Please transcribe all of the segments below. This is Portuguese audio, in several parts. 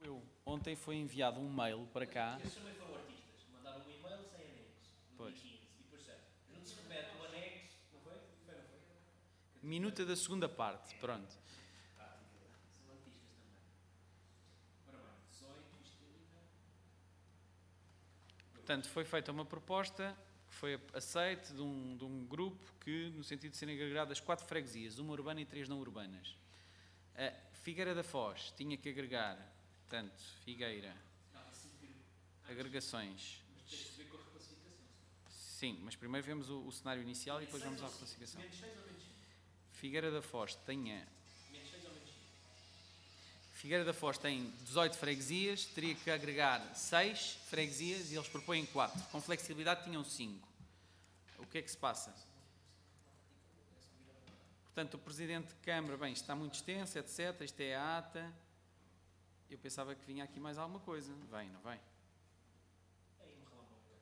Ontem foi enviado um mail para cá. Esses também foram artistas. Mandaram um e-mail sem anexo, no Pois. dia 15. E depois, junto se remete o anexo, não foi? Foi, não foi? Minuta da segunda parte, pronto. Prática. São artistas também. Ora bem, 18, isto ainda. Portanto, foi feita uma proposta que foi aceite de um grupo que, no sentido de serem agregadas 4 freguesias, uma urbana e 3 não urbanas. A Figueira da Foz tinha que agregar, portanto, Figueira, agregações. Mas tens que ver com a reclassificação. Sim, mas primeiro vemos o cenário inicial e depois vamos à reclassificação. Menos 6 ou menos 5? Figueira da Foz tinha... Menos 6 ou menos 5? Figueira da Foz tem 18 freguesias, teria que agregar 6 freguesias e eles propõem 4. Com flexibilidade tinham 5. O que é que se passa? Portanto, o Presidente de Câmara, bem, isto está muito extenso, etc. Isto é a ata. Eu pensava que vinha aqui mais alguma coisa. Vem, não vem? Aí me relambou agora.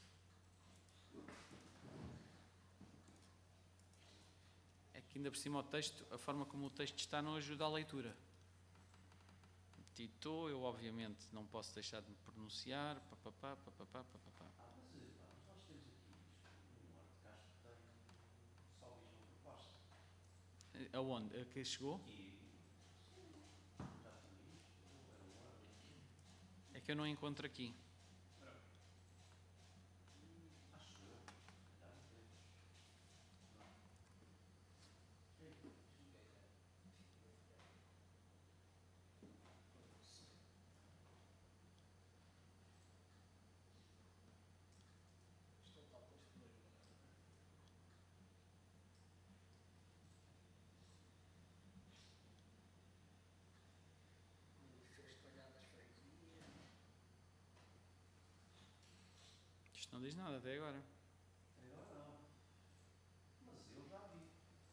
É que ainda por cima o texto, a forma como o texto está não ajuda à leitura. Tito, eu obviamente não posso deixar de me pronunciar. Papapá, papapá, papapá. Mas nós temos aqui isto, o Arte Castro tem só mesmo proposta. Aonde? A que chegou? E já tinha isto, era um ano. É que eu não encontro aqui. Acho eu, já não temos. Isto não está posto por aí. Foi espalhado as freguesias. Isto não diz nada até agora. Agora não. Mas eu já vi.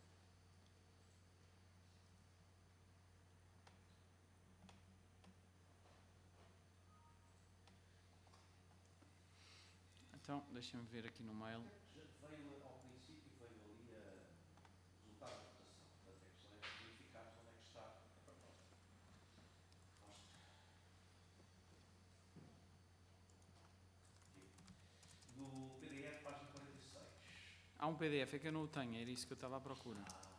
Então, deixem-me ver aqui no mail. Veio ao princípio, veio ali a resultado da votação. Portanto, a questão é verificar onde é que está a proposta. No PDF, página 46. Há um PDF, é que eu não o tenho, era isso que eu estava à procura.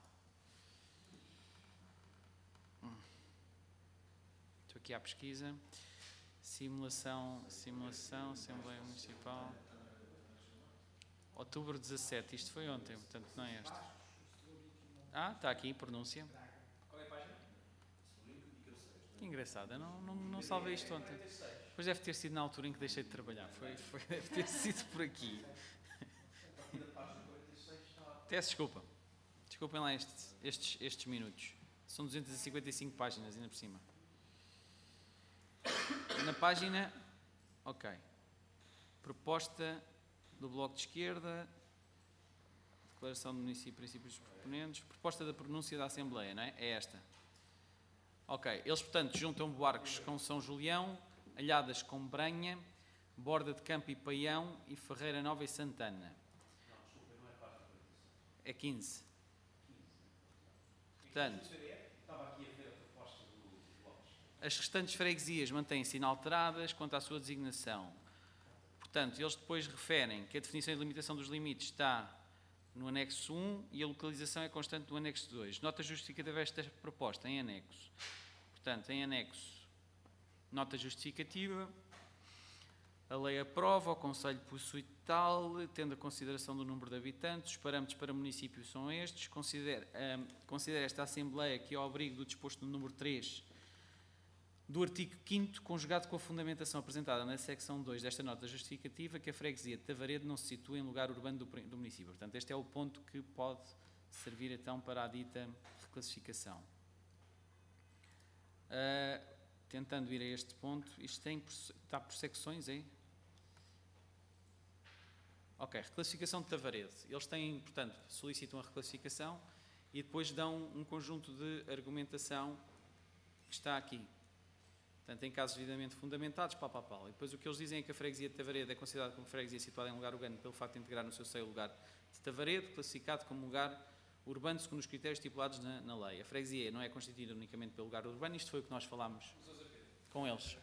Estou aqui à pesquisa. Simulação, Assembleia Municipal. Outubro 17, isto foi ontem, portanto não é este. Ah, está aqui, pronúncia. Qual é a página? Que engraçado, eu não salvei isto ontem. Pois deve ter sido na altura em que deixei de trabalhar, deve ter sido por aqui. Peço desculpa. Desculpem lá estes minutos. São 255 páginas, ainda por cima. Na página, ok. Proposta do Bloco de Esquerda, declaração do município e princípios dos proponentes, proposta da pronúncia da Assembleia, não é? É esta. Ok, eles, portanto, juntam Buarques com São Julião, Alhadas com Branha, Borda de Campo e Paião e Ferreira Nova e Santana. Não, desculpa, não é página 46. É 15. Portanto, Estava aqui a ver a proposta do Lopes. as restantes freguesias mantêm-se inalteradas quanto à sua designação. Portanto, eles depois referem que a definição e delimitação dos limites está no anexo 1 e a localização é constante no anexo 2. Nota justificativa desta proposta, em anexo. Portanto, em anexo, nota justificativa. A lei aprova, o Conselho possui tal, tendo a consideração do número de habitantes, os parâmetros para município são estes, considera esta Assembleia que, ao abrigo do disposto no número 3 do artigo 5º, conjugado com a fundamentação apresentada na secção 2 desta nota justificativa, que a freguesia de Tavaredo não se situa em lugar urbano do município. Portanto, este é o ponto que pode servir então para a dita reclassificação. Tentando ir a este ponto, isto está por secções, é? Ok, reclassificação de Tavaredo. Eles têm, portanto, solicitam a reclassificação e depois dão um conjunto de argumentação que está aqui. Portanto, em casos devidamente fundamentados, pau. E depois o que eles dizem é que a freguesia de Tavaredo é considerada como freguesia situada em lugar urbano pelo facto de integrar no seu seio o lugar de Tavaredo, classificado como lugar urbano segundo os critérios estipulados na lei. A freguesia não é constituída unicamente pelo lugar urbano, isto foi o que nós falámos com eles.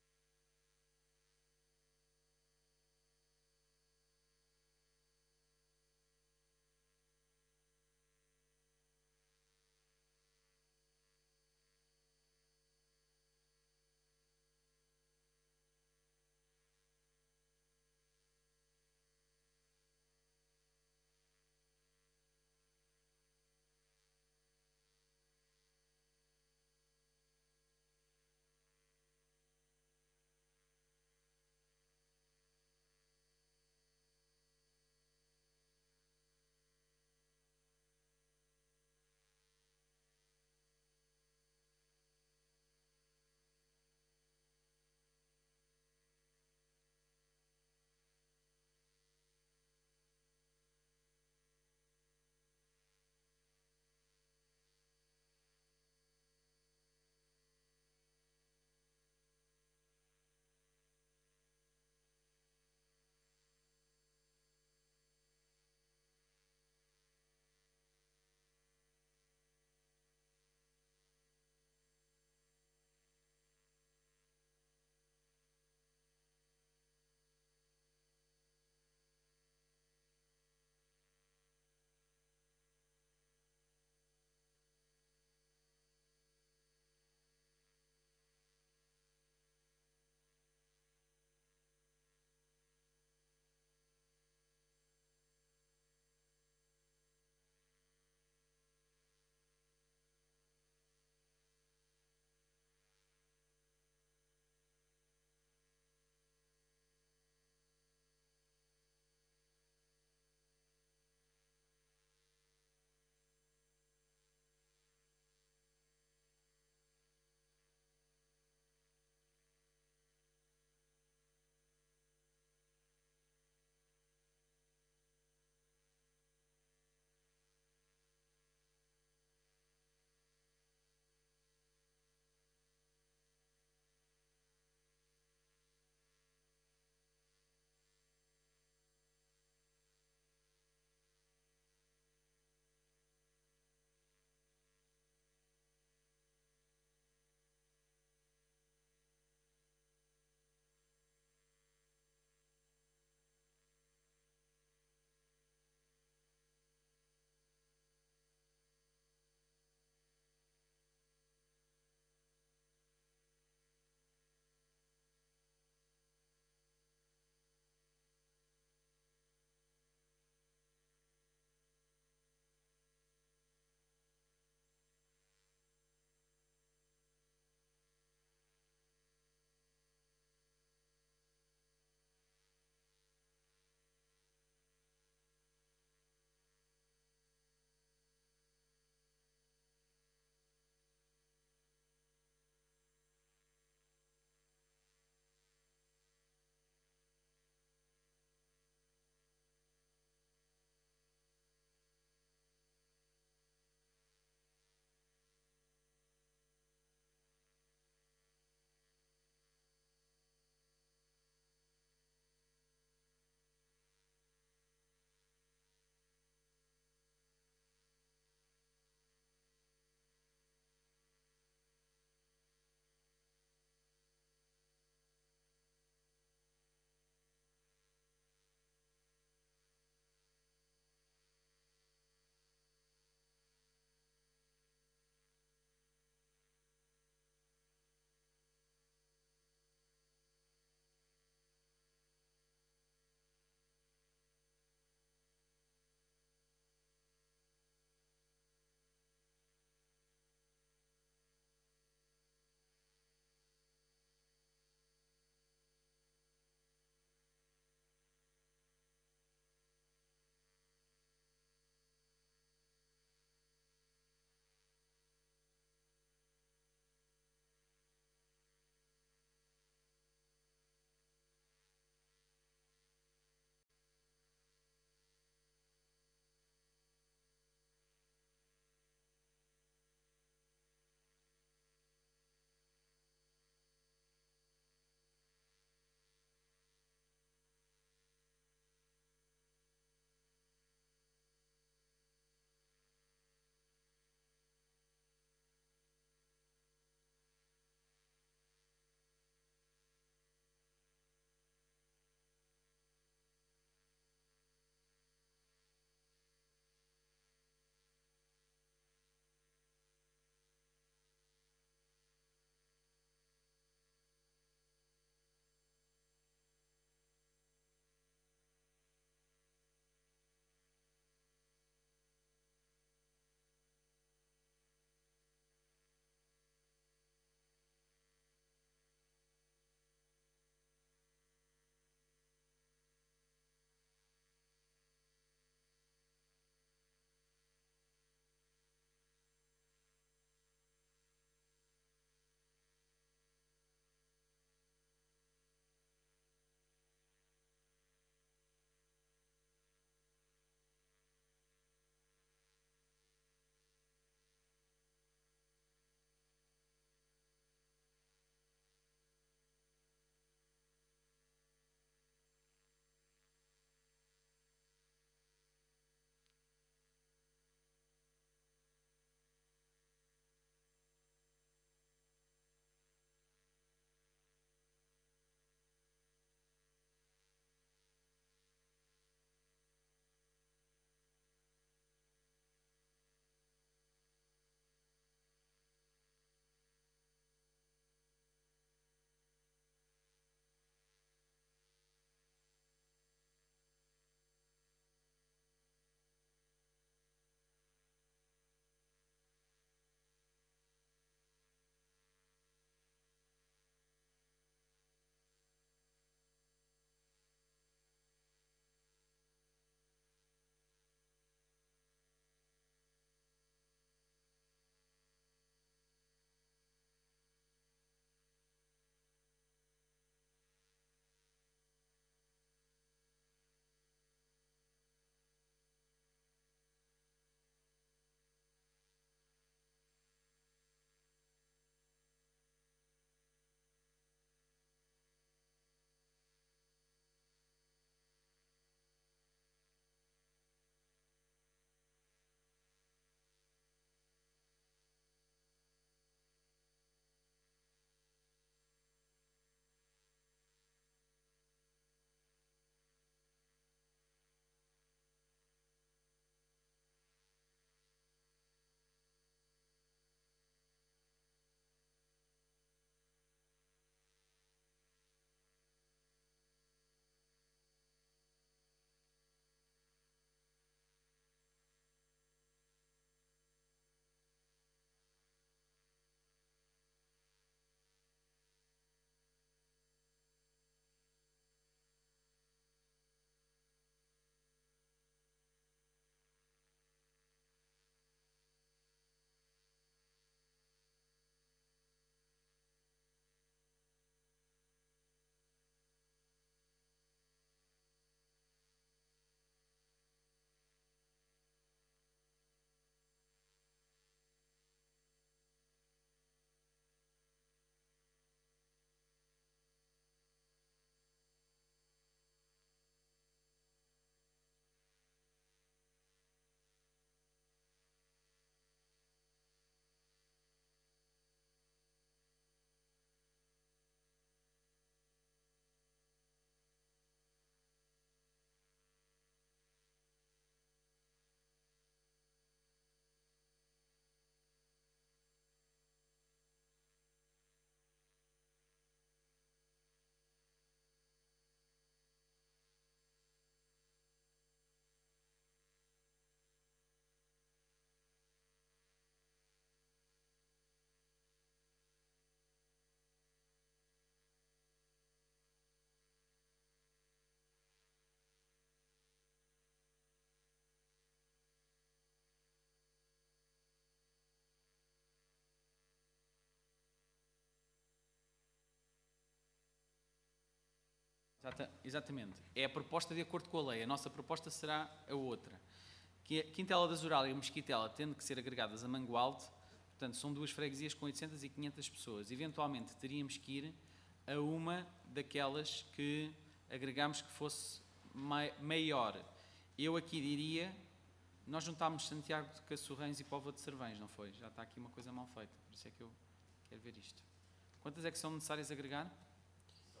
Exatamente. É a proposta de acordo com a lei. A nossa proposta será a outra. Que a Quintela da Zural e a Mesquitela, tendo que ser agregadas a Mangualde, portanto, são duas freguesias com 800 e 500 pessoas. Eventualmente, teríamos que ir a uma daquelas que agregamos que fosse maior. Eu aqui diria, nós juntámos Santiago de Cassorrães e Póvoa de Servães, não foi? Já está aqui uma coisa mal feita, por isso é que eu quero ver isto. Quantas é que são necessárias agregar? São,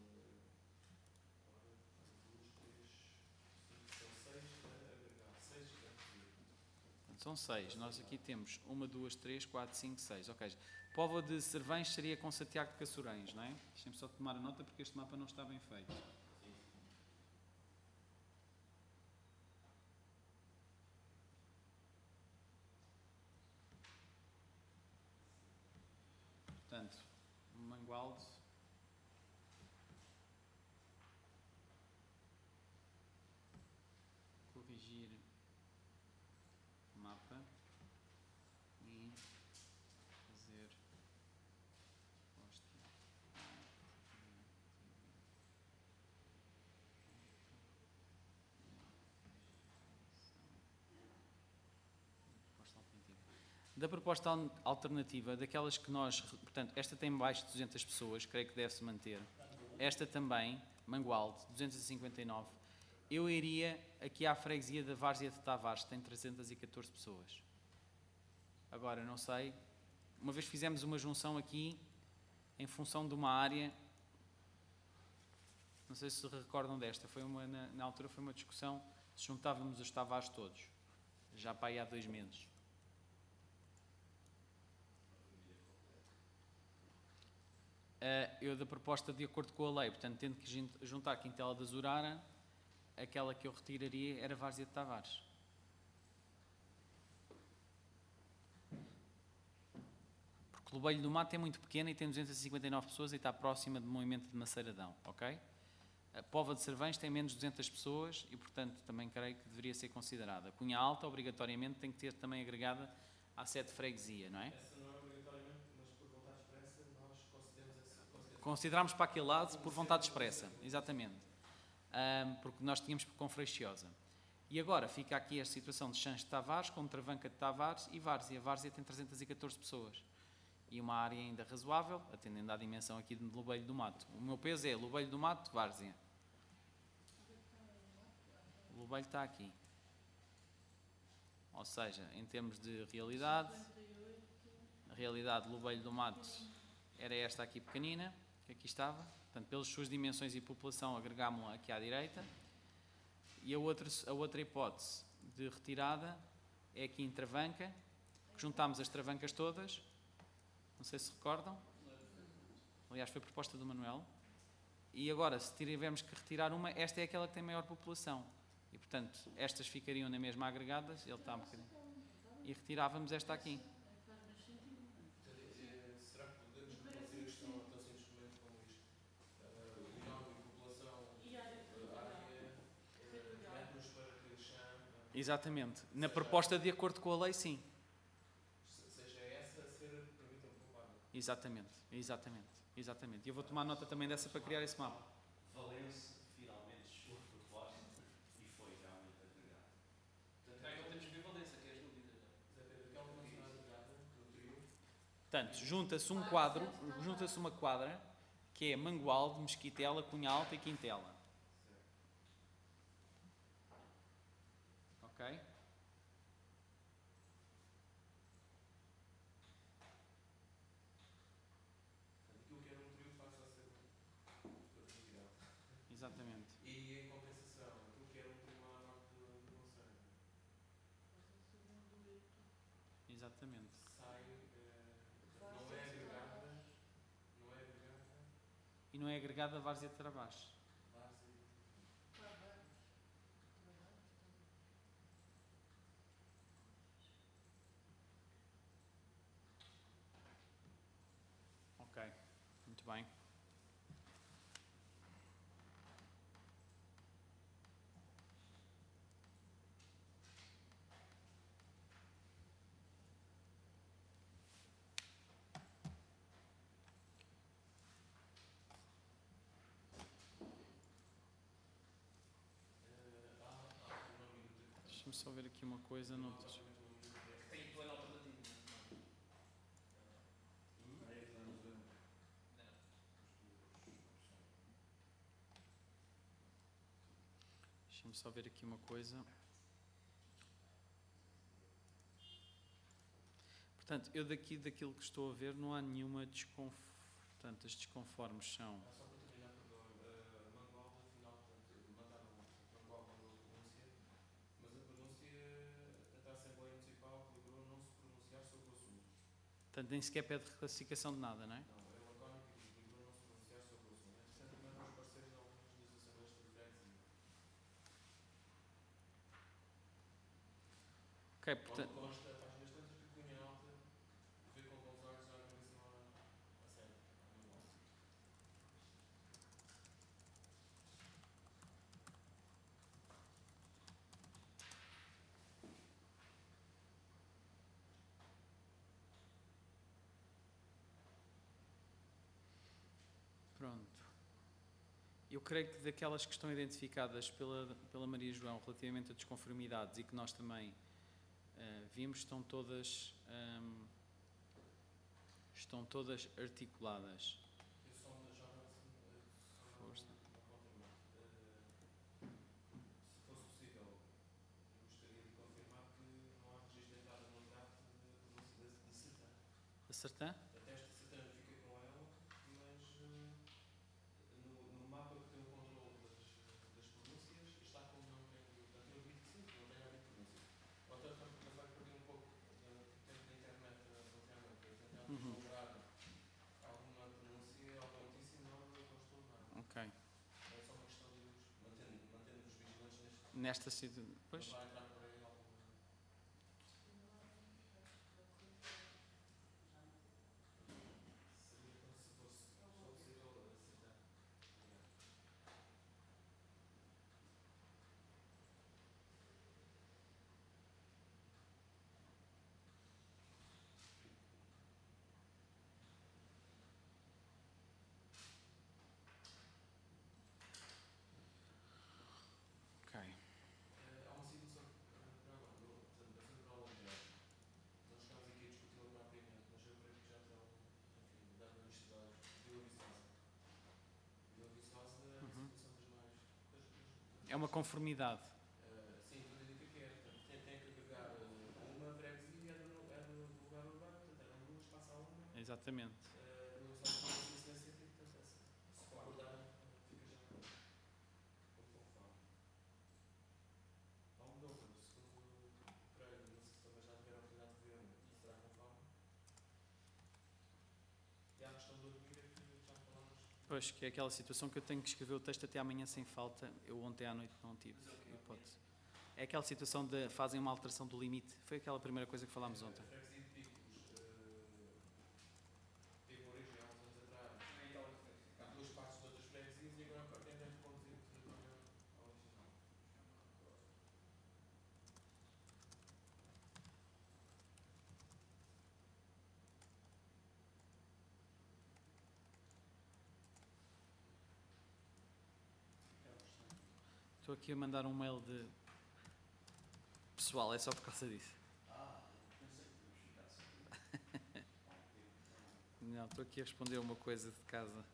São 6. Nós aqui temos 1, 2, 3, 4, 5, 6. Ok. Póvoa de Servães seria com Santiago de Cassorães, não é? Deixem-me só tomar a nota porque este mapa não está bem feito. Portanto, Mangualde. Corrigir mapa e fazer posta. Da proposta alternativa, daquelas que nós, portanto, esta tem mais de 200 pessoas, creio que deve-se manter. Esta também, Mangualde, 259. Eu iria aqui à freguesia da Várzea de Tavares, que tem 314 pessoas. Agora, não sei, uma vez fizemos uma junção aqui, em função de uma área, não sei se recordam desta, foi na altura foi uma discussão, se juntávamos os Tavares todos, já para aí há 2 meses. Eu da proposta de acordo com a lei, portanto, tendo que juntar Quintela da Zurara, aquela que eu retiraria era Várzea de Tavares. Porque Lobelho do Mato é muito pequena e tem 259 pessoas e está próxima do movimento de Maceiradão, ok? A Póvoa de Servães tem menos de 200 pessoas e, portanto, também creio que deveria ser considerada. Cunha Alta, obrigatoriamente, tem que ter também agregada à sede de freguesia, não é? essa não é obrigatoriamente, mas por vontade expressa nós Consideramos para aquele lado por vontade expressa, exatamente. Porque nós tínhamos com Freixiosa. E agora fica aqui a situação de Xãs de Tavares, com Travanca de Tavares e Várzea. Várzea tem 314 pessoas. E uma área ainda razoável, atendendo à dimensão aqui de Lobelho do Mato. O meu peso é Lobelho do Mato, Várzea. O Lobelho está aqui. Ou seja, em termos de realidade, a realidade de Lobelho do Mato era esta aqui pequenina, que aqui estava. Portanto, pelas suas dimensões e população, agregámos-la aqui à direita. E a outra hipótese de retirada é aqui em Travanca, que juntámos as Travancas todas. Não sei se recordam. Aliás, foi proposta do Manuel. E agora, se tivermos que retirar uma, esta é aquela que tem maior população. E, portanto, estas ficariam na mesma agregadas. Ele está um bocadinho. E retirávamos esta aqui. Será que podemos reduzir a questão tão simplesmente como isto? União e população, área, metros para que chame. Exatamente. Na proposta de acordo com a lei, sim. Seja essa a ser permitida um pouco. Exatamente. E eu vou tomar nota também dessa para criar esse mapa. Valença finalmente chegou a proposta e foi realmente agregado. Então temos que ver Valença, que é as dúvidas. Zé Pedro, aquela que não será agregada no trio. Portanto, junta-se uma quadra, que é Mangualde, Mesquitela, Cunha Alta e Quintela. Ok? Aquilo que era um trio passa a ser retirado. Exatamente. E em compensação, aquilo que era um trio à norte do Conselho Exatamente. sai, não é agregada, E não é agregada a Várzea de Trabás. Ok, muito bem. Deixa-me só ver aqui uma coisa. Notas. Tem plano alternativo, Deixa-me só ver aqui uma coisa. Portanto, eu daquilo que estou a ver, não há nenhuma Portanto, as desconformes são... Só para terminar, perdão, Mangualde, afinal, portanto, mandaram Mangualde mandou a pronúncia, mas a pronúncia, portanto, a Assembleia Municipal deliberou não se pronunciar sobre o assunto. Portanto, nem sequer pede reclassificação de nada, não é? Não, é lacónico e diz deliberou não se pronunciar sobre o assunto. Entretanto, também vamos parecer em algumas das Assembleias de Freguesia. Ok, portanto... Onde consta, a páginas tantas que Cunha Alta vê com bons olhos a organização a sério, a Mangualde. Pronto. Eu creio que daquelas que estão identificadas pela Maria João relativamente a desconformidades e que nós também vimos, estão todas articuladas. Eu só já agora Força. um apontamento. Se fosse possível, gostaria de confirmar que não há registro de entrada no draft de Sertã. A Sertã? A testa Sertã fica com ela, mas no mapa que tem o controle das pronúncias está como não tem. Portanto, eu admito que sim, que não tem havido pronúncia. Ou tanto também vai perder um pouco de tempo na internet, tentar Uhum. lembrar alguma pronúncia altíssima, não constou nada. Ok. É só uma questão de mantendo-nos vigilantes neste. Nesta situação... Pois? Não vai entrar por aí alguma. Seria como se fosse só possível acertar. Ok. Há uma situação para agora, portanto, bastante para alongar. Nós chegámos aqui a discuti-la propriamente, mas eu creio que já estão, enfim, dando a lista de Vila Viçosa. Vila Viçosa é uma Uhum. situação das mais. É uma conformidade. Sim, tudo indica que é. Portanto, tem que agregar uma freguesia é do lugar urbano, portanto, eram duas, passa a uma. Exatamente. Vila Viçosa tem esse sentido, portanto, se concordar, fica já como conforme. Há um dobro, segundo creio, não sei se também já tiveram a oportunidade de ver, será conforme. E há a questão do Admira que já falámos. Pois, que é aquela situação que eu tenho que escrever o texto até amanhã sem falta. Eu ontem à noite não tive hipótese. É aquela situação de fazem uma alteração do limite. Foi aquela primeira coisa que falámos ontem. A freguesia de Picos teve origem há uns anos atrás em duas partes de outras freguesias e agora pretendem reproduzir o território original. Estou aqui a mandar um mail de... Pessoal, é só por causa disso. Pensei que tínhamos ficado sem Não, estou aqui a responder uma coisa de casa.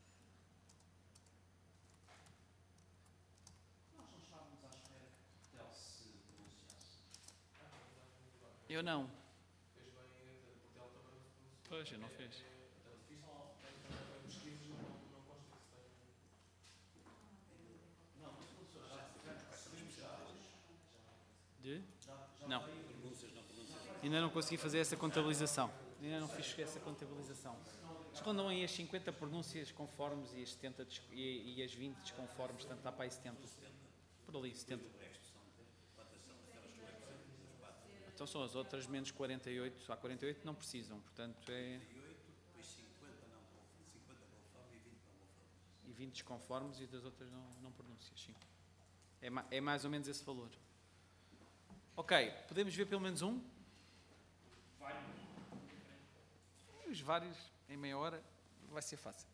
Nós não estávamos à espera que Portel se pronunciasse. Eu não. Fez bem, Portel também não se pronunciou. Pois, eu não fiz. Portanto, fiz a pesquisa não consta que se tenha. Não, mas professor, já recebemos já hoje. De? Já Não. veio. Ainda não consegui fazer essa contabilização. Ainda não fiz essa contabilização. Escondam aí as 50 pronúncias conformes e as 70 e as 20 desconformes, portanto está para aí 70. Por ali, 70. Então são as outras menos 48. Há 48 não precisam, portanto é... Depois 50 não conforme, 50 conforme e 20 não conforme. E 20 desconformes e das outras não pronúncias, sim. É mais ou menos esse valor. Ok, podemos ver pelo menos um? Os vários, em meia hora, vai ser fácil.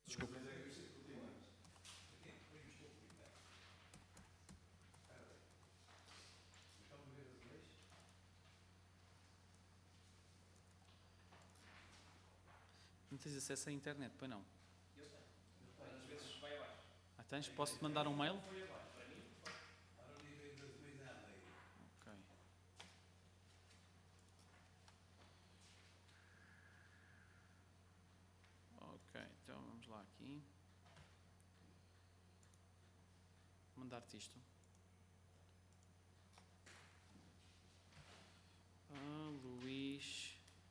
Desculpa. Não tens acesso à internet, pois não? Eu tenho. Às vezes vai abaixo. Ah, tens? Posso-te mandar um mail? Foi abaixo. Para mim, foi. Ok. Ok, então vamos lá aqui. Mandar-te isto. Luís.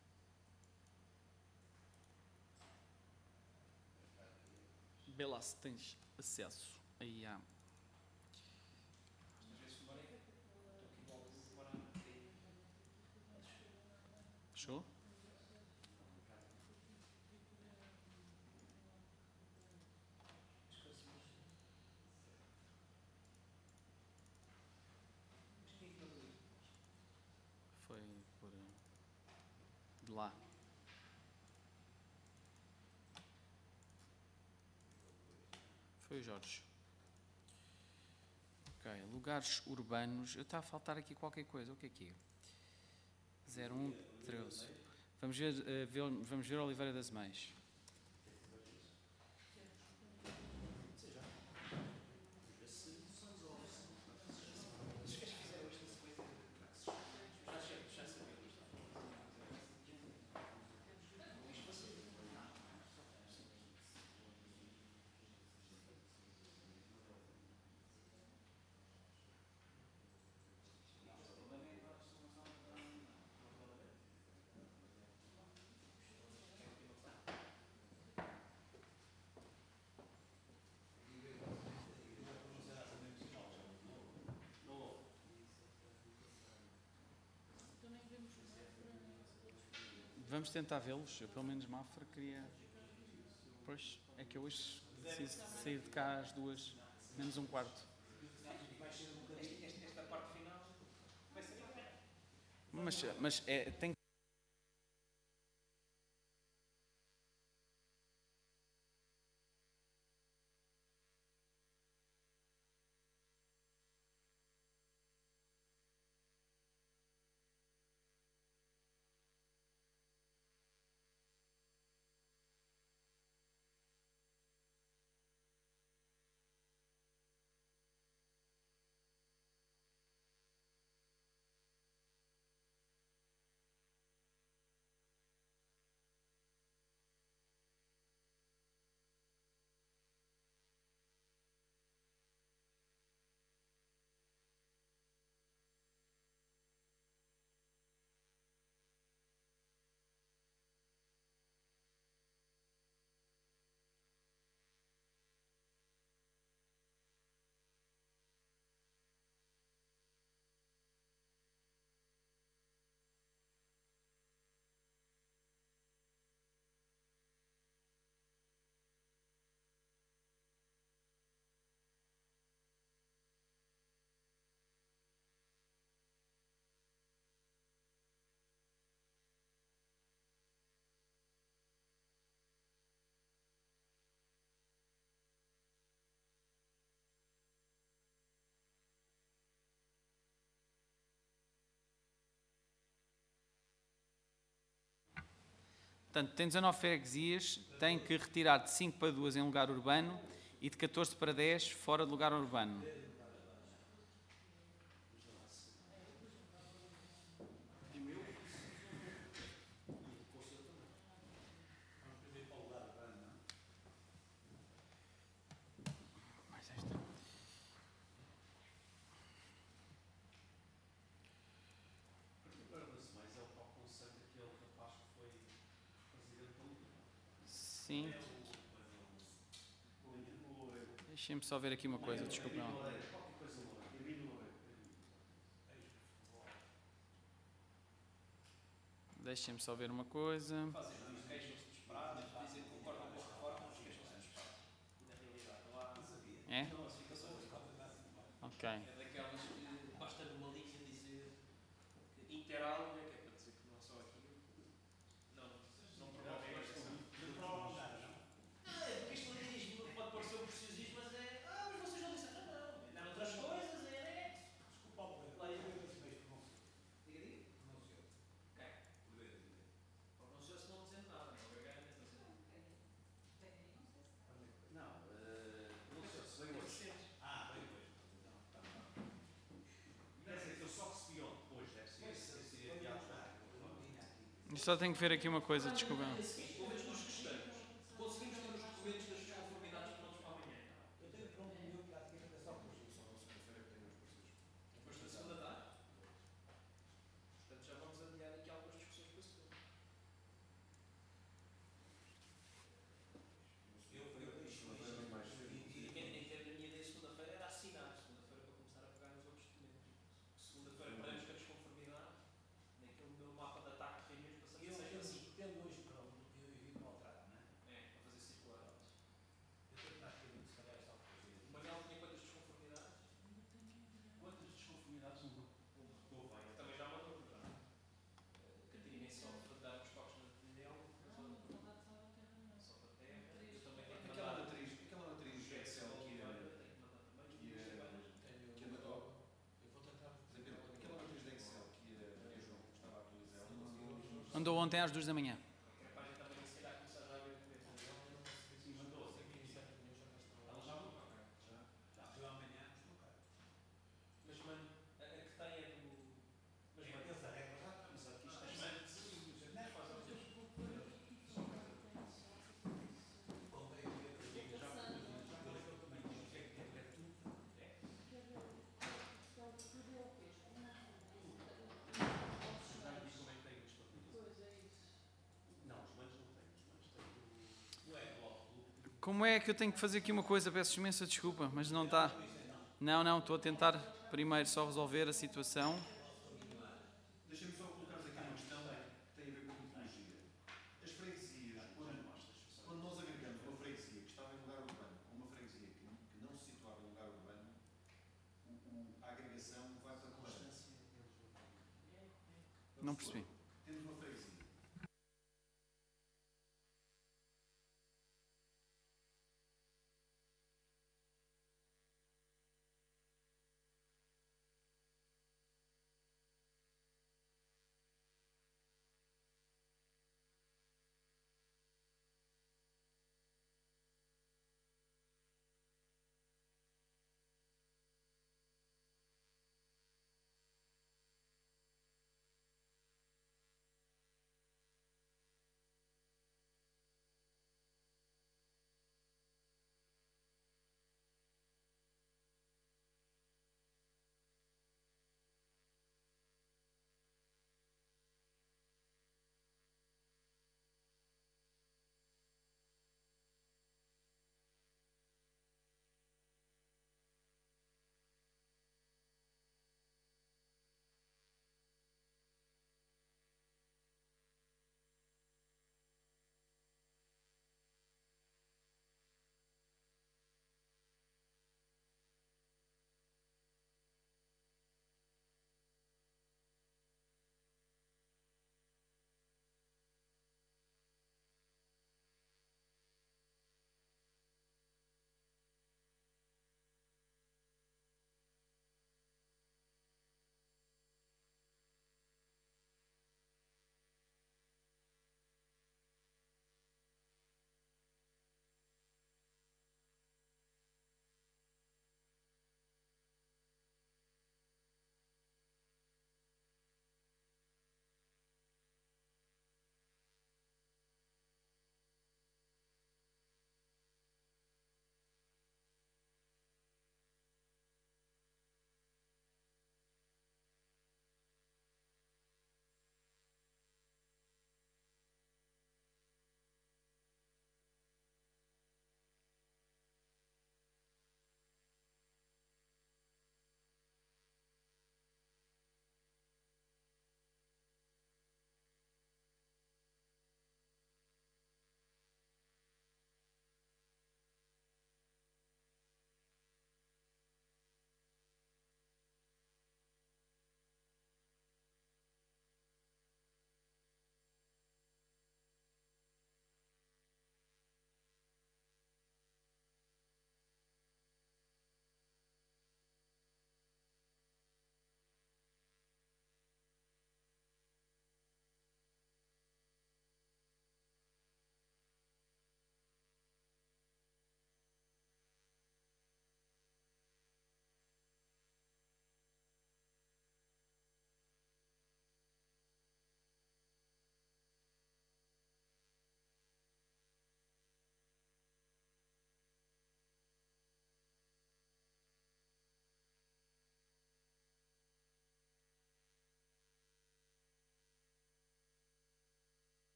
Vê lá se tens acesso aí à. Às vezes demora. Estou aqui no álbum, demora a cair. Fechou? Mas quem é que mandou isto? Foi por. De lá. Foi o Jorge. Ok, lugares urbanos. Eu está a faltar aqui qualquer coisa. O que é que é? 0113. Vamos ver Oliveira das Mães. Os gajos fizeram isto na sequência. Já sabemos isto. Isto passou. Vamos tentar vê-los. Eu, pelo menos, Mafra, queria. Pois, é que eu hoje preciso sair de cá às 2, menos um quarto. Esta parte final vai ser igual. Mas tem que. Portanto, tem 19 freguesias, tem que retirar de 5 para 2 em lugar urbano e de 14 para 10 fora de lugar urbano. Mais esta. Mas é o tal conceito daquele rapaz que foi presidente da Liga. Sim. Deixem-me só ver aqui uma coisa, desculpa. Deixem-me só ver uma coisa. Queixam-se dos prazos, dizem que concordam com a reforma, mas queixam-se dos prazos. Na realidade, não há É? classificações. Ok. É daquelas que basta numa linha dizer que interalgo, que é para dizer que não só aquilo. Não promovem a eleição. Porque isto Só tenho que ver aqui uma coisa, desculpa. É o seguinte, pelo menos nos restantes, conseguimos ter os documentos das desconformidades prontos para amanhã. Eu tenho pronto o meu praticamente é só depois. Só na segunda-feira que tenho os parceiros. Depois da segunda tarde. Portanto, já vamos adiar aqui algumas discussões para a segunda. Em que a minha ideia segunda-feira era assinar. Segunda-feira para começar a pegar nos outros documentos. Segunda-feira paramos com a desconformidade. Naquele meu mapa de ataque de reuniões passamos a seja assim. Tendo hoje para eu ir para o trato, não é? É, para fazer circular elas. Eu tenho praticamente, se calhar, só depois. O Manel tinha quantas desconformidades? Quantas desconformidades não recolheu? Também já mandou, já. Catarina só para dar os toques na Manel, só para terra. Eu também tenho que mandar. Aquela matriz Excel que é da top, Eu vou tentar. aquela matriz de Excel que a Maria João estava a atualizar, não conseguiu. Andou ontem às 2 da manhã. É para a gente também, se calhar, começar já a ver documentos. Sim, mandou. Ela já mandou. Eu amanhã estou cá. Mas, mano, a que tem é do. Mas, mano, Essa regra já está. Mas aqui está. Já lhe disse como é que tem os papéis. Não, os manos não têm. Os manos têm o Outlook. Como é que eu tenho que fazer aqui uma coisa? Peço imensa desculpa, mas não está. Não, estou a tentar primeiro só resolver a situação. Deixa-me só colocar aqui uma questão que tem a ver com a metodologia. As freguesias, quando nós agregamos uma freguesia que estava em lugar urbano a uma freguesia que não se situava em lugar urbano, a agregação vai para quando? Não percebi. Temos uma freguesia.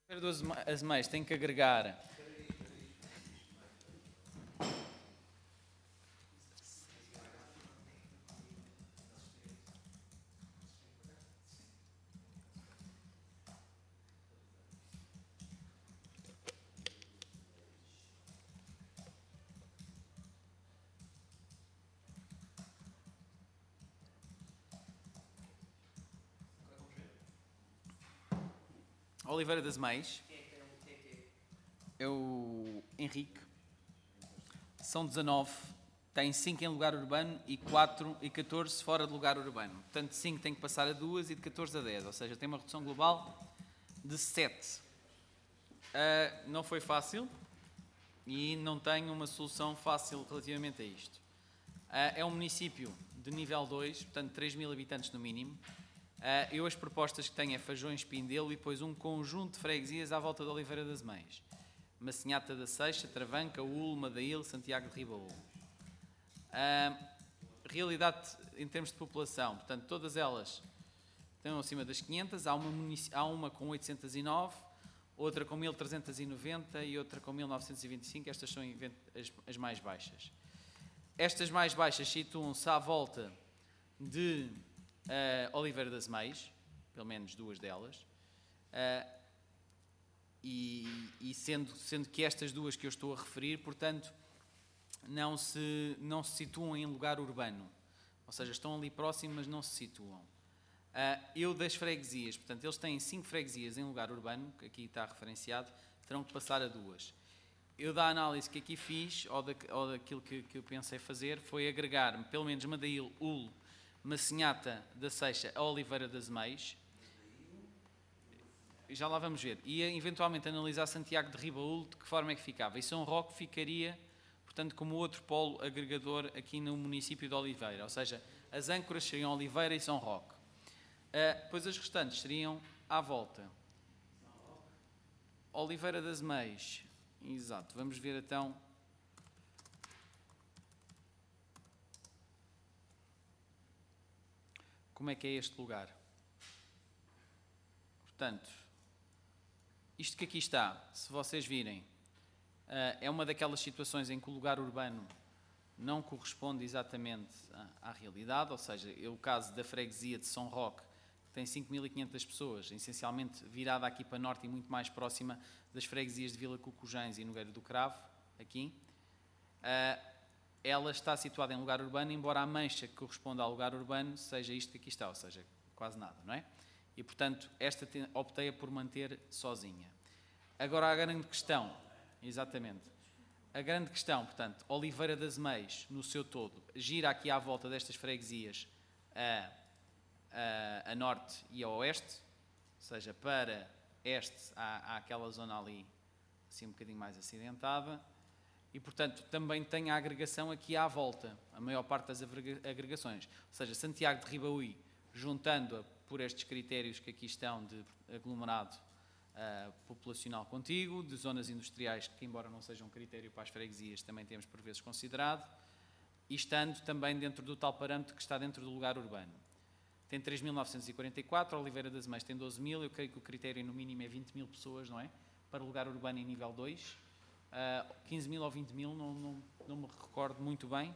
Oliveira dos Azeméis tem que agregar Oliveira das Meias, é o Henrique, são 19, tem 5 em lugar urbano e 4 e 14 fora de lugar urbano. Portanto, 5 tem que passar a 2 e de 14 a 10, ou seja, tem uma redução global de 7. Não foi fácil e não tenho uma solução fácil relativamente a isto. É um município de nível 2, portanto 3.000 habitantes no mínimo. Eu as propostas que tenho é Fajões, Pindelo e depois um conjunto de freguesias à volta de Oliveira das Meias. Massinhata da Seixa, Travanca, Ulo, Madail, Santiago de Ribaúl. Realidade em termos de população, portanto todas elas estão acima das 500, há uma com 809, outra com 1390 e outra com 1925, estas são as mais baixas. Estas mais baixas situam-se à volta de Oliveira das Meias, pelo menos 2 delas, e sendo que estas 2 que eu estou a referir, portanto, não se situam em lugar urbano, ou seja, estão ali próximos, mas não se situam. Eu das freguesias, portanto, eles têm 5 freguesias em lugar urbano, que aqui está referenciado, terão que passar a 2. Eu da análise que aqui fiz, ou daquilo que eu pensei fazer, foi agregar pelo menos Madail, Ulo, Massinhata da Seixa a Oliveira das Meias. Já lá vamos ver. E eventualmente analisar Santiago de Ribaúl, de que forma é que ficava. E São Roque ficaria, portanto, como outro polo agregador aqui no município de Oliveira. Ou seja, as âncoras seriam Oliveira e São Roque. Depois as restantes seriam à volta. Oliveira das Meias. Exato. Vamos ver então. Como é que é este lugar? Portanto, isto que aqui está, se vocês virem, é uma daquelas situações em que o lugar urbano não corresponde exatamente à realidade, ou seja, é o caso da freguesia de São Roque, que tem 5.500 pessoas, essencialmente virada aqui para norte e muito mais próxima das freguesias de Vila Cucujães e Nogueira do Cravo, aqui. Ela está situada em lugar urbano, embora a mancha que corresponda ao lugar urbano seja isto que aqui está, ou seja, quase nada, não é? E, portanto, esta optei por manter sozinha. Agora, a grande questão, exatamente, a grande questão, portanto, Oliveira das Meias, no seu todo, gira aqui à volta destas freguesias a norte e a oeste, ou seja, para este há aquela zona ali, assim um bocadinho mais acidentada, e, portanto, também tem a agregação aqui à volta, a maior parte das agregações. Ou seja, Santiago de Ribaúl, juntando-a por estes critérios que aqui estão de aglomerado populacional contíguo, de zonas industriais, que embora não sejam um critério para as freguesias, também temos por vezes considerado, e estando também dentro do tal parâmetro que está dentro do lugar urbano. Tem 3.944, Oliveira das Meias tem 12.000, eu creio que o critério no mínimo é 20.000 pessoas, não é? Para o lugar urbano em nível 2. 15.000 ou 20.000, não me recordo muito bem.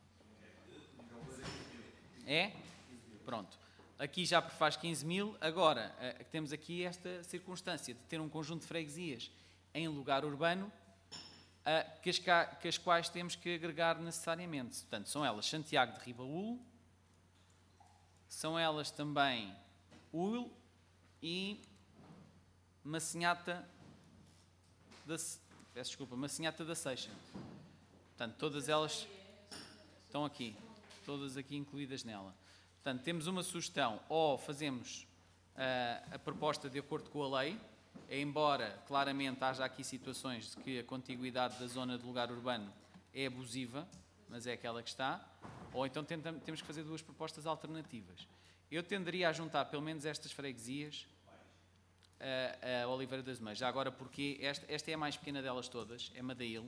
É? Pronto. Aqui já faz 15.000. Agora, temos aqui esta circunstância de ter um conjunto de freguesias em lugar urbano, que as quais temos que agregar necessariamente. Portanto, são elas Santiago de Ribaúl, são elas também Ulo e Massinhata da Seixa. Portanto, todas elas estão aqui, todas aqui incluídas nela. Portanto, temos uma sugestão, ou fazemos a proposta de acordo com a lei, embora claramente haja aqui situações de que a contiguidade da zona de lugar urbano é abusiva, mas é aquela que está, ou então temos que fazer 2 propostas alternativas. Eu tenderia a juntar pelo menos estas freguesias a Oliveira das Meias. Já agora, porque esta é a mais pequena delas todas, é Madail,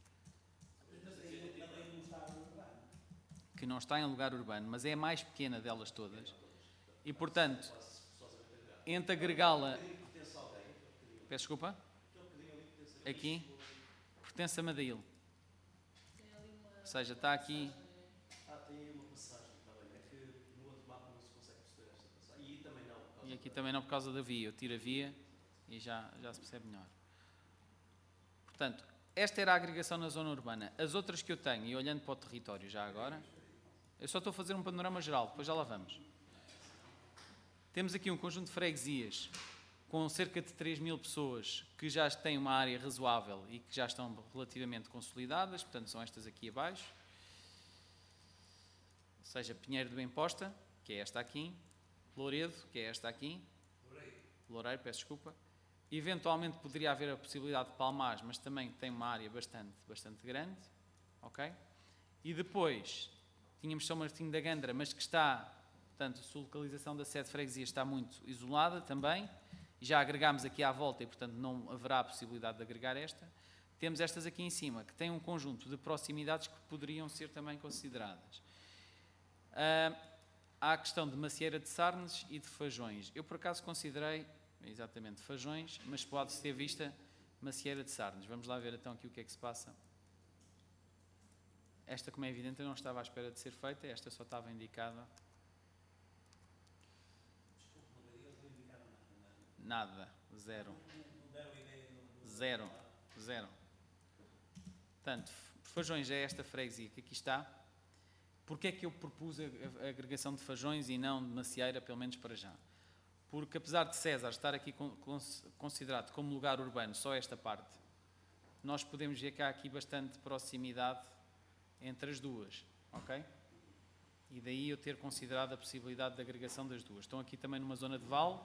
que não está em lugar urbano, mas é a mais pequena delas todas. E, portanto, entre agregá-la... Peço desculpa? Aquele bocadinho ali pertence a Aqui? Pertence a Madail. Ou seja, está aqui... tem aí uma passagem, está bem. É que no outro mapa não se consegue perceber esta passagem. E também não, por causa E aqui também não por causa da via. Eu tiro a via e já se percebe melhor. Portanto, esta era a agregação na zona urbana. As outras que eu tenho, e olhando para o território já agora, eu só estou a fazer um panorama geral, depois já lá vamos. Temos aqui um conjunto de freguesias com cerca de 3.000 pessoas que já têm uma área razoável e que já estão relativamente consolidadas, portanto são estas aqui abaixo. Ou seja, Pinheiro de Bem-Posta, que é esta aqui, Louredo, que é esta aqui, Loureiro, peço desculpa. Eventualmente poderia haver a possibilidade de Palmares, mas também tem uma área bastante grande, ok? E depois tínhamos São Martinho da Gandra, mas que está, portanto, a sua localização da sede de freguesia está muito isolada também. Já agregámos aqui à volta e, portanto, não haverá a possibilidade de agregar esta. Temos estas aqui em cima, que têm um conjunto de proximidades que poderiam ser também consideradas. Há a questão de Macieira de Sarnes e de Fajões. Eu, por acaso, considerei, exatamente, Fajões, mas pode-se ter vista Macieira de Sarnes. Vamos lá ver então aqui o que é que se passa. Esta, como é evidente, eu não estava à espera de ser feita, esta só estava indicada. Nada, zero. Zero. Portanto, Fajões é esta freguesia que aqui está. Porquê é que eu propus a agregação de Fajões e não de Macieira, pelo menos para já? Porque apesar de César estar aqui considerado como lugar urbano, só esta parte, nós podemos ver que há aqui bastante proximidade entre as duas, ok? E daí eu ter considerado a possibilidade de agregação das duas. Estão aqui também numa zona de vale.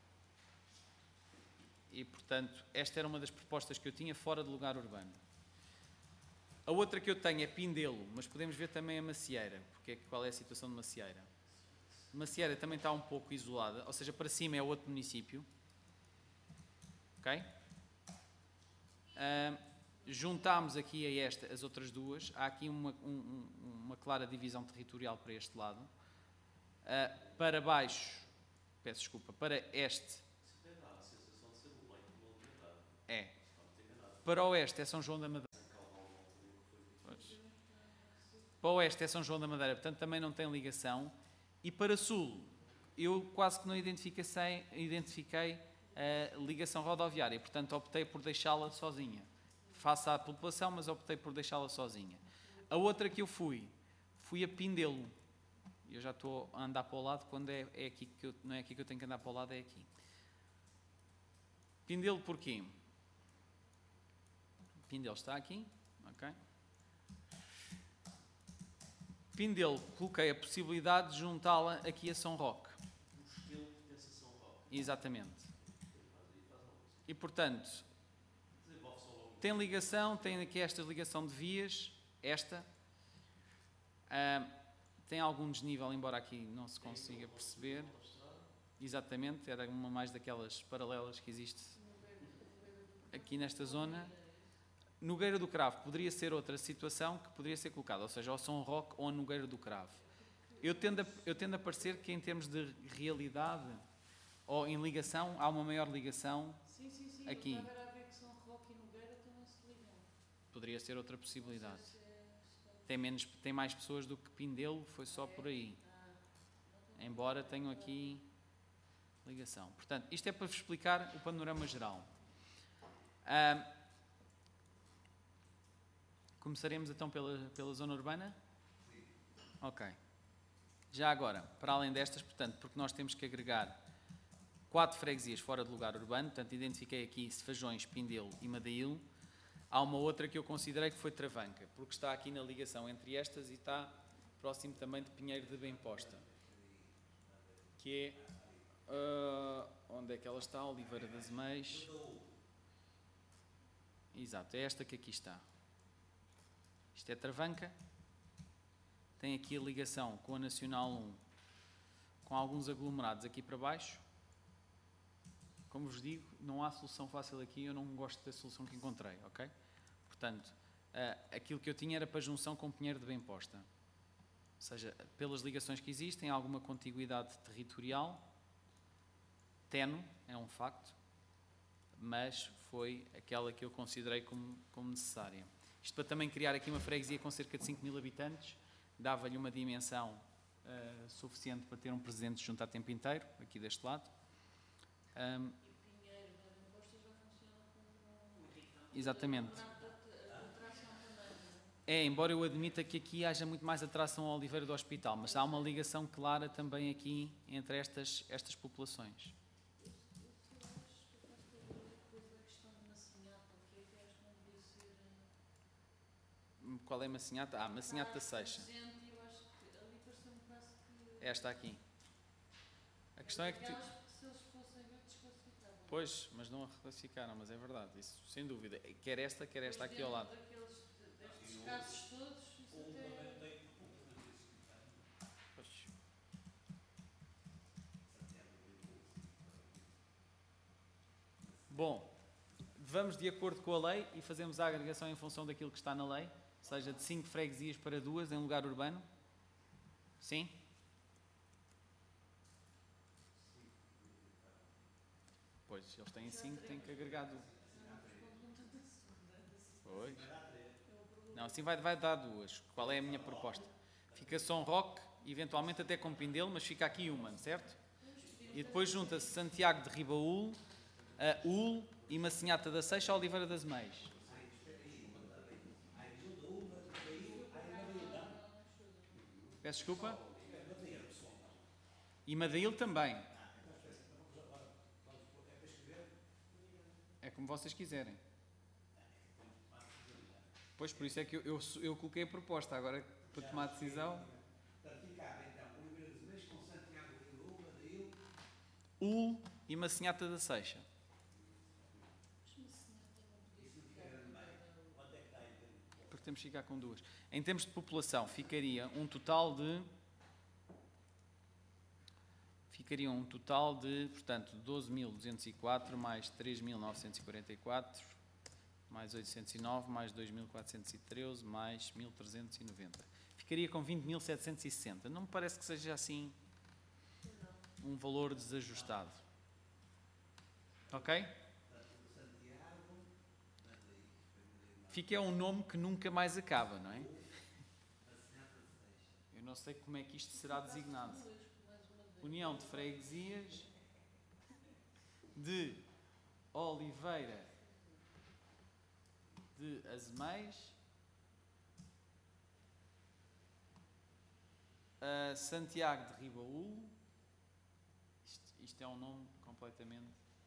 E, portanto, esta era uma das propostas que eu tinha fora de lugar urbano. A outra que eu tenho é Pindelo, mas podemos ver também a Macieira. Qual é a situação de Macieira? Macieira também está um pouco isolada, ou seja, para cima é outro município. Ok? Juntámos aqui a esta as outras duas. Há aqui uma clara divisão territorial para este lado. Para baixo, peço desculpa, para este... É. Para o oeste é São João da Madeira. Para o oeste é São João da Madeira, portanto também não tem ligação. E para sul, eu quase que não identifiquei a ligação rodoviária, portanto optei por deixá-la sozinha. Face à população, mas optei por deixá-la sozinha. A outra que eu fui a Pindelo. Eu já estou a andar para o lado quando é aqui que não é aqui que eu tenho que andar para o lado, é aqui. Pindelo porquê? Pindelo está aqui, ok? Pindelo, coloquei a possibilidade de juntá-la aqui a São Roque. O estilo pertence a São Roque. Exatamente. E, portanto, tem ligação, tem aqui esta ligação de vias, esta. Tem algum desnível, embora aqui não se consiga perceber. Exatamente, era uma mais daquelas paralelas que existe aqui nesta zona. Nogueira do Cravo poderia ser outra situação que poderia ser colocada, ou seja, ao São Roque ou a Nogueira do Cravo. Eu tendo a parecer que em termos de realidade ou em ligação, há uma maior ligação aqui. Agora a ver que São Roque e Nogueira também se ligam. Poderia ser outra possibilidade. Tem mais pessoas do que Pindelo, foi só por aí. Embora tenham aqui ligação. Portanto, isto é para vos explicar o panorama geral. Começaremos então pela zona urbana? Sim. Ok. Já agora, para além destas, portanto, porque nós temos que agregar 4 freguesias fora de lugar urbano, portanto, identifiquei aqui Fajões, Pindelo e Madail. Há uma outra que eu considerei que foi Travanca, porque está aqui na ligação entre estas e está próximo também de Pinheiro de Bem-Posta, que é... onde é que ela está? Oliveira das Meias. Exato, é esta que aqui está. Isto é Travanca. Tem aqui a ligação com a Nacional 1, com alguns aglomerados aqui para baixo. Como vos digo, não há solução fácil aqui, eu não gosto da solução que encontrei, ok? Portanto, aquilo que eu tinha era para junção com Pinheiro de Bem-Posta. Ou seja, pelas ligações que existem, há alguma contiguidade territorial. Tenue, é um facto. mas foi aquela que eu considerei como necessária. Isto para também criar aqui uma freguesia com cerca de 5.000 habitantes, dava-lhe uma dimensão suficiente para ter um presidente de junta a tempo inteiro, aqui deste lado. E Pinheiro da Imposta já funciona como Exatamente. atração também, não É, embora eu admita que aqui haja muito mais atração ao Oliveira do Hospital, mas há uma ligação clara também aqui entre estas populações. Eu acho que depois a questão de Massinhata, o que é que acho que não devia ser... Qual é a Massinhata? Ah, Massinhata da Seixa. Gente, eu acho que ali pareceu-me quase que... Esta aqui. A questão é que... Aquelas que se eles fossem ver, desclassificavam. Pois, mas não a reclassificaram, mas é verdade, isso sem dúvida. Quer esta aqui ao lado. Destes casos todos, isso até... Pois. Bom, vamos de acordo com a lei e fazemos a agregação em função daquilo que está na lei, ou seja, de 5 freguesias para 2 em lugar urbano. Sim? Pois, eles têm 5, têm que agregar 2. Pois. Não, assim vai dar 2. Qual é a minha proposta? Fica São Roque, eventualmente até com Pindelo, mas fica aqui uma, certo? E depois junta-se Santiago de Ribaúl, Ul e Massinhata da Seixa a Oliveira das Meias. Peço desculpa? E Madail também. É como vocês quiserem. Pois, por isso é que eu coloquei a proposta. Agora, para tomar a decisão... Ul e Massinhata da Seixa. Porque temos que ficar com 2. Em termos de população, ficaria um total de, portanto, 12.204 mais 3.944 mais 809 mais 2.413 mais 1.390. Ficaria com 20.760. Não me parece que seja assim um valor desajustado. Ok? Fica um nome que nunca mais acaba, não é? Eu não sei como é que isto será designado. União de Freguesias de Oliveira de Azeméis a Santiago de Ribaúl. Isto é um nome completamente...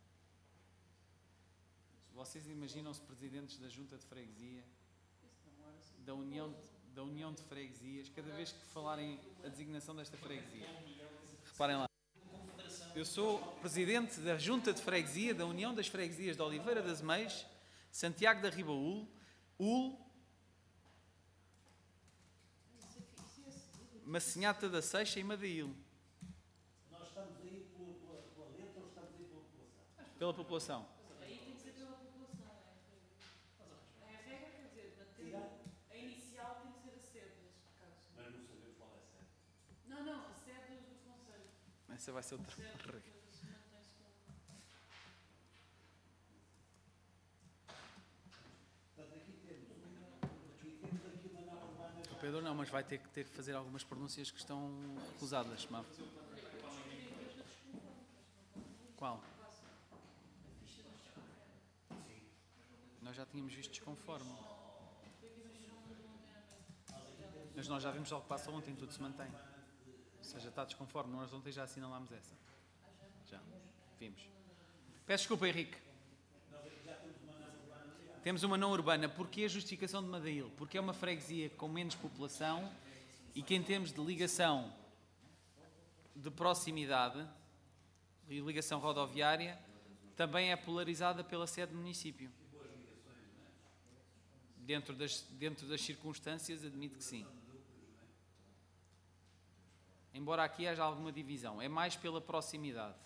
Vocês imaginam-se presidentes da Junta de Freguesia, da União de Freguesias, cada vez que falarem a designação desta freguesia. Reparem lá. Eu sou presidente da Junta de Freguesia da União das Freguesias de Oliveira das Meias, Santiago da Ribaúl, Ul, Massinhata da Seixa e Madail. Nós estamos aí pela letra ou estamos aí pela população? Pela população. Aí tem que ser pela população, não é? A regra quer dizer, a inicial tem que ser a sede, neste caso. Mas não sabemos qual é a sede. Não, a sede do Conselho. Essa vai ser outra A sede regra. depois se mantém-se como... Portanto, aqui temos aqui uma nova urbana. O Pedro não, mas vai ter que fazer algumas pronúncias que estão recusadas. Qual? Nós já tínhamos visto desconforme. Mas nós já vimos algo que passa ontem, tudo se mantém. Ou seja, está desconforme. Nós ontem já assinalámos essa. Já. Vimos. Peço desculpa, Henrique. Temos uma não urbana. Porquê a justificação de Madail? Porque é uma freguesia com menos população e que em termos de ligação de proximidade e ligação rodoviária também é polarizada pela sede do município. Dentro das circunstâncias, admito que sim. Embora aqui haja alguma divisão, é mais pela proximidade.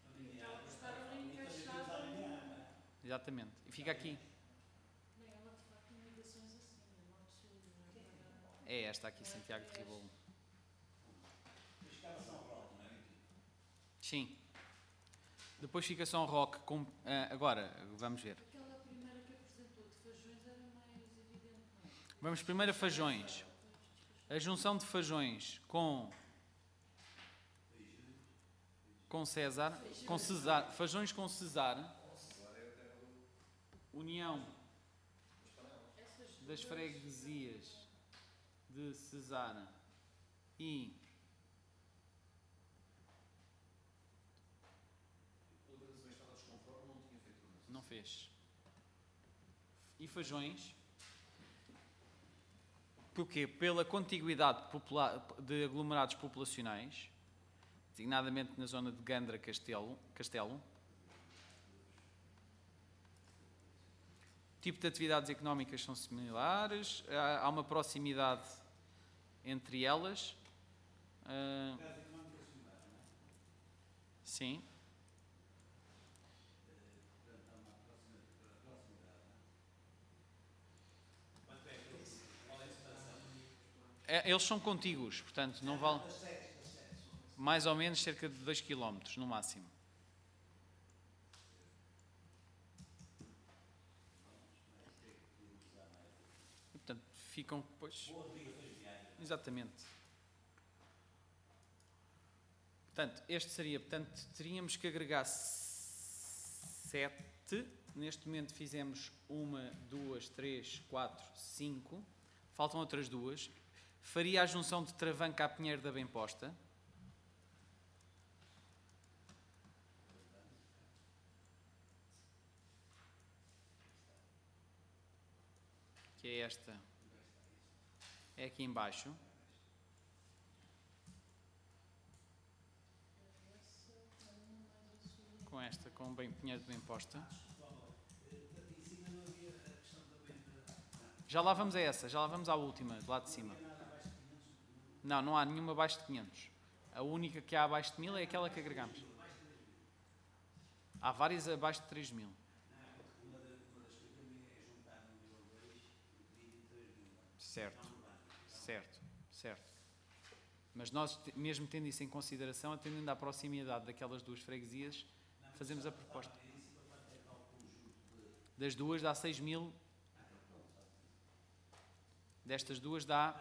Exatamente. E fica aqui. Ela de facto tem ligações assim, a norte-sul. É esta aqui, Santiago de Ribaúl. Sim. Depois fica São Roque com... agora, vamos ver. Aquela primeira que apresentou de Fajões era mais evidente, não é? Vamos primeiro a Fajões. A junção de Fajões com César, Fajões com Cesar, união das freguesias de Cesar e não fez. E Fajões, porquê? Pela contiguidade de aglomerados populacionais, designadamente na zona de Gandra, Castelo. O tipo de atividades económicas são similares, há uma proximidade entre elas. Atividades económicas similares, não é? Sim. Portanto, há uma proximidade, não é? Quanto é que eles, qual é a expansão? Eles são contíguos, portanto, não vale Das sedes. mais ou menos cerca de 2 km no máximo. E, portanto, ficam depois. Boas ligações viárias. Exatamente. Portanto, este seria, teríamos que agregar 7. Neste momento fizemos 1, 2, 3, 4, 5. Faltam outras 2. Faria a junção de Travanca a Pinheiro da Bem-Posta. Que é esta. É aqui embaixo. Com esta, com Pinheiro de Bem-Posta. Em cima não havia a questão também da... Já lá vamos a essa, já lá vamos à última, de lá de cima. Não, não há nenhuma abaixo de 500. A única que há abaixo de 1000 é aquela que agregamos. Há várias abaixo de 3000. Uma das coisas também é juntar no nível 2 23 mil. Certo, certo. Mas nós, mesmo tendo isso em consideração, atendendo à proximidade daquelas duas freguesias, fazemos a proposta. Das duas dá 6.000. Destas duas dá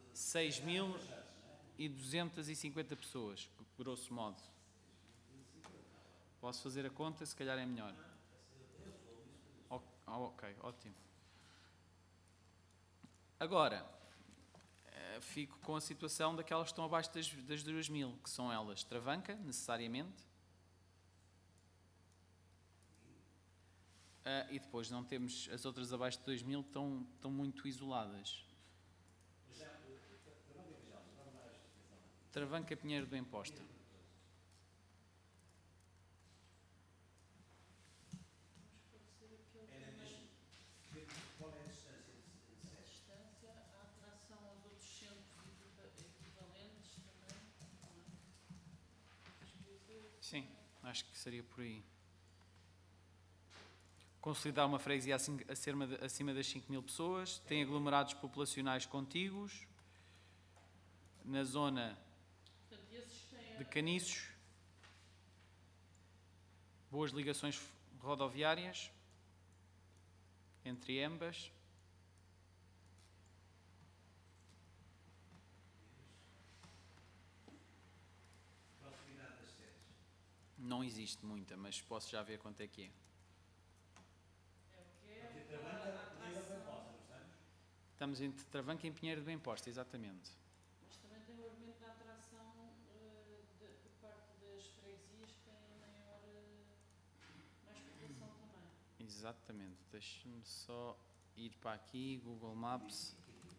6.250 pessoas, grosso modo. Posso fazer a conta, se calhar é melhor. Ok, ótimo. Agora, fico com a situação daquelas que estão abaixo das 2.000, que são elas Travanca, necessariamente. E depois não temos as outras abaixo de 2.000, estão muito isoladas. Travanca, Pinheiro de Bem-Posta. Qual é a distância de A distância, a atração aos outros centros equivalentes também, não é? Sim, acho que seria por aí. Consolidar uma freguesia acima das 5.000 pessoas, tem aglomerados populacionais contíguos, na zona Portanto, esses têm de Caniços, boas ligações rodoviárias entre ambas. proximidade das sedes. Não existe muita, mas posso já ver quanto é que é. É o que é Porque a Travanca, nível bem atração. posta, não estamos? Estamos entre Travanca e Pinheiro de Bem-Posta, exatamente. Mas também tem o argumento da atração por parte das freguesias que têm mais população também. Exatamente. Deixa-me só ir para aqui, Google Maps.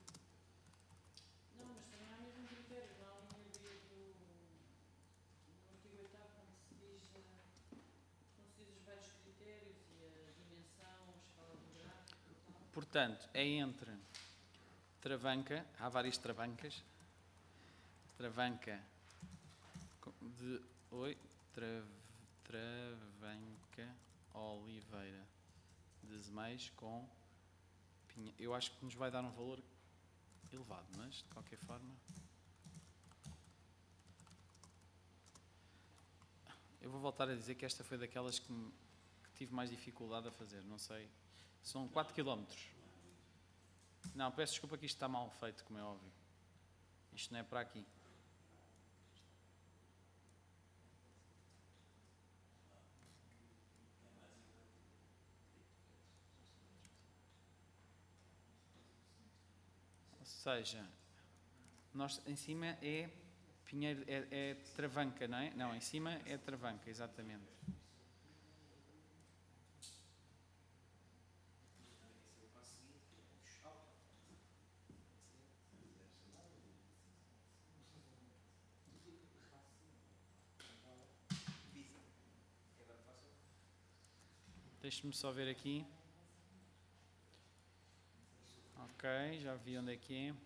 Não, mas também há mesmo critérios. Não há uma ideia no artigo 8º, quando se diz os vários critérios e a dimensão, a escala geográfica e tal. Portanto, é entre Travanca, há várias Travancas. Travanca de Travanca Oliveira de Zeméis com Pinha. Eu acho que nos vai dar um valor elevado, mas de qualquer forma Eu vou voltar a dizer que esta foi daquelas que tive mais dificuldade a fazer, não sei. São 4 km. Não, peço desculpa que isto está mal feito, como é óbvio. Isto não é para aqui. Ou seja, nós, em cima é Pinheiro, é Travanca, não é? Não, em cima é Travanca, exatamente. Deixe-me só ver aqui. Ok, já vi onde é que é.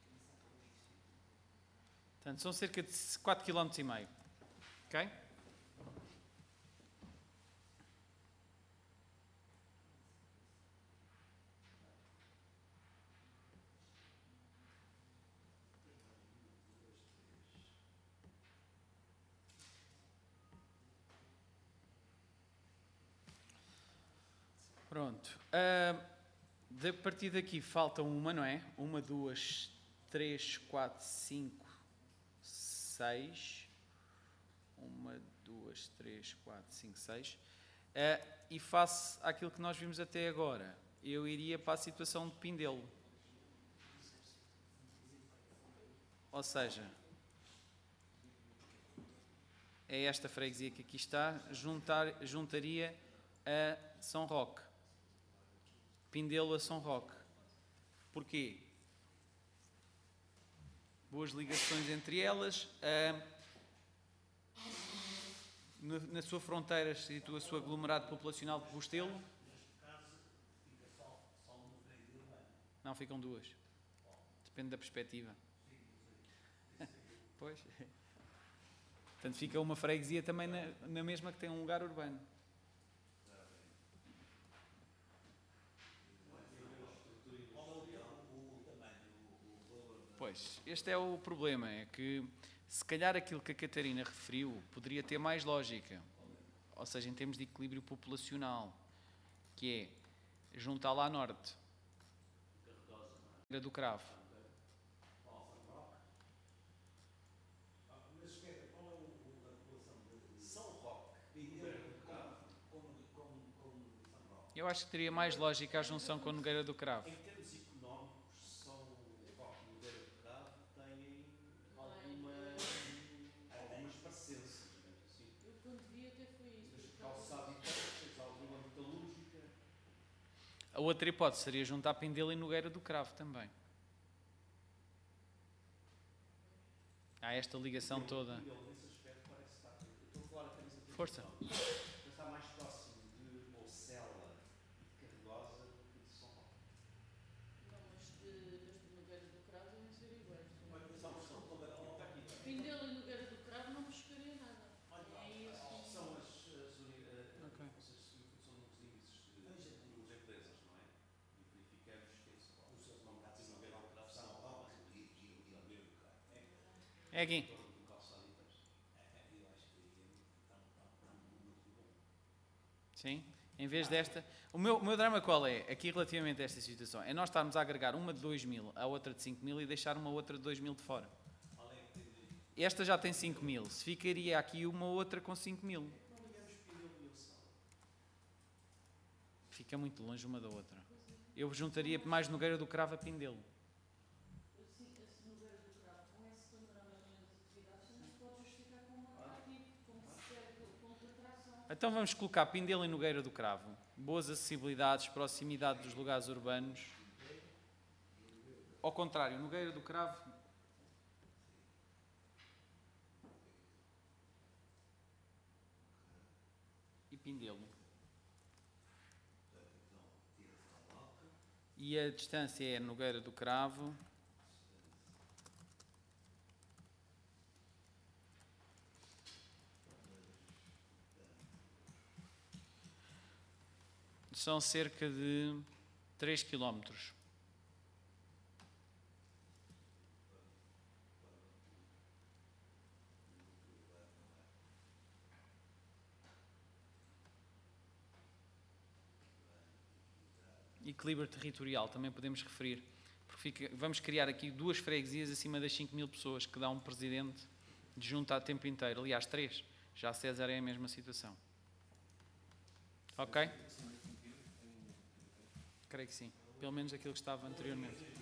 Portanto, são cerca de 4,5 km. Ok? Pronto. A partir daqui faltam uma, não é? 1, 2, 3, 4, 5, 6. 1, 2, 3, 4, 5, 6. E face àquilo que nós vimos até agora, eu iria para a situação de Pindelo. Ou seja, é esta freguesia que aqui está, juntaria a São Roque. Pindelo a São Roque. Porquê? Boas ligações entre elas. Na sua fronteira situa o seu aglomerado populacional de Bustelo. Neste caso, fica só uma freguesia urbana. Não, ficam 2. Depende da perspectiva. Pois. Portanto, fica uma freguesia também na mesma que tem um lugar urbano. Pois, este é o problema, é que se calhar aquilo que a Catarina referiu poderia ter mais lógica, ou seja, em termos de equilíbrio populacional, que é juntar lá a norte, do Cravo. Mas espera, qual é a população de São Roque. Pindelo com São Roque? Eu acho que teria mais lógica a junção com a Nogueira do Cravo. Em termos económicos, São Roque e Nogueira do Cravo têm algumas parecenças, digamos assim. Eu quando vi até foi isso. Tens calçado e tens alguma metalúrgica. A outra hipótese seria juntar Pindelo e Nogueira do Cravo também. Há esta ligação toda. Ele, nesse aspecto, parece estar. Eu estou a falar apenas aqui. Força. Ele está mais próximo de Mocela e de Carregosa do que de São Roque. Não, mas de Nogueira do Cravo devem ser iguais. Só uma questão, Está aqui. Pindelo e Nogueira do Cravo não pescaria nada. É assim. São as unidades, Ok. são os índices de empresas, não é? E verificamos que eles são os seus nomes de Nogueira do Cravo são É aqui. do calçado e tens. eu acho que está muito bom. Sim. Em vez desta. O meu drama qual é? Aqui relativamente a esta situação. É nós estarmos a agregar uma de 2.000, a outra de 5.000 e deixar uma outra de 2.000 de fora. Esta já tem 5.000. Se ficaria aqui uma outra com 5.000. Fica muito longe uma da outra. Eu juntaria mais Nogueira do Cravo a Pindelo. Assim, esse Nogueira do Cravo, com esse panorama das atividades, também se pode justificar como um atrativo, como se quer ponto de atração. Então vamos colocar Pindelo e Nogueira do Cravo. Boas acessibilidades, proximidade dos lugares urbanos. Ao contrário, Nogueira do Cravo. E Pindelo. E a distância é Nogueira do Cravo. São cerca de 3 km. equilíbrio territorial, também podemos referir. Porque vamos criar aqui 2 freguesias acima das 5.000 pessoas, que dá um presidente de junta a tempo inteiro. Aliás, 3. Já César é a mesma situação. Ok? Creio que sim. Pelo menos aquilo que estava anteriormente.